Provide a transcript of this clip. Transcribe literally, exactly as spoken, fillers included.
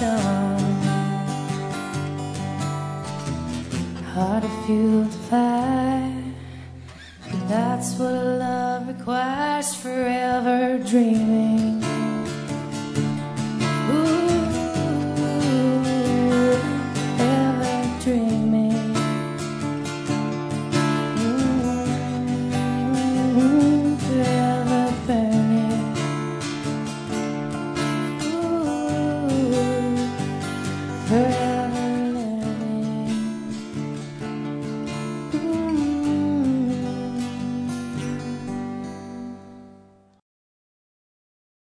passion. Hard to fuel the fire, but that's what love requires. Forever dreaming.